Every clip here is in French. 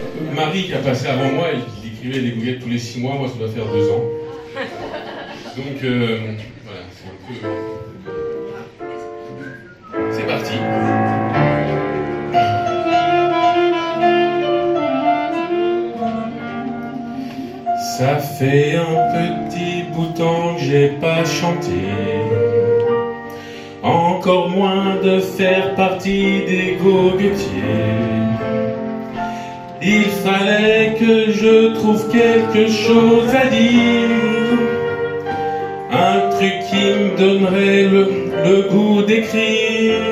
Marie qui a passé avant moi, il écrivait des goguettes tous les 6 mois, moi ça doit faire 2 ans. Donc voilà, c'est un peu... C'est parti. Ça fait un petit bout de temps que j'ai pas chanté. Encore moins de faire partie des goguetiers. Il fallait que je trouve quelque chose à dire, un truc qui me donnerait le goût d'écrire,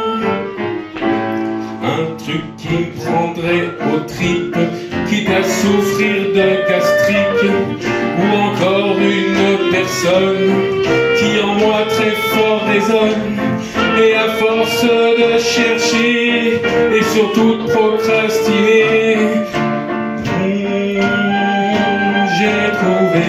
un truc qui me prendrait aux tripes, quitte à souffrir de gastrique, ou encore une personne qui en moi très fort résonne. Et à force de chercher et surtout de procrastiner, j'ai trouvé.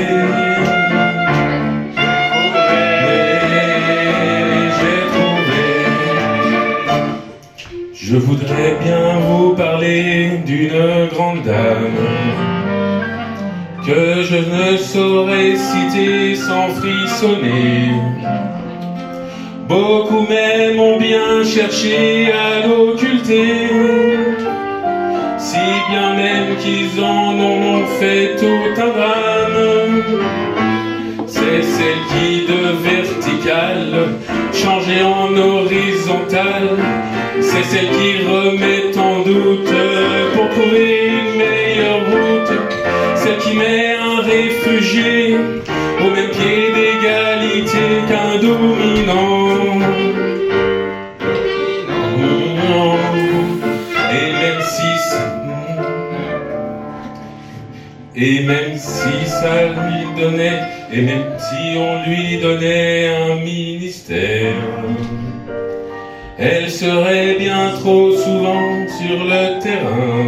Je voudrais bien vous parler d'une grande dame que je ne saurais citer sans frissonner. Beaucoup même ont bien cherché à l'occulter, si bien même qu'ils en ont fait tout un drame. C'est celle qui de verticale changeait en horizontale. C'est celle qui remet en doute pour trouver une meilleure route. Celle qui met un réfugié au même pied d'égalité qu'un dominant. Et même si ça lui donnait, et même si on lui donnait un ministère, elle serait bien trop souvent sur le terrain.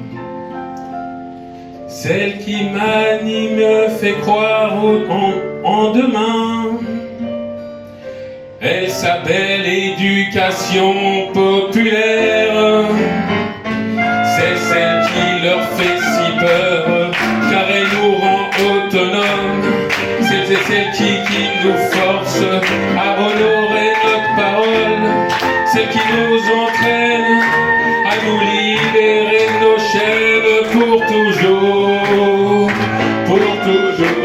Celle qui manie me fait croire en demain. Elle s'appelle éducation populaire. C'est celle qui leur fait si peur, car elle nous rend autonomes. C'est celle qui nous force à honorer notre parole. Celle qui nous entraîne à nous libérer de nos chaînes pour toujours, pour toujours.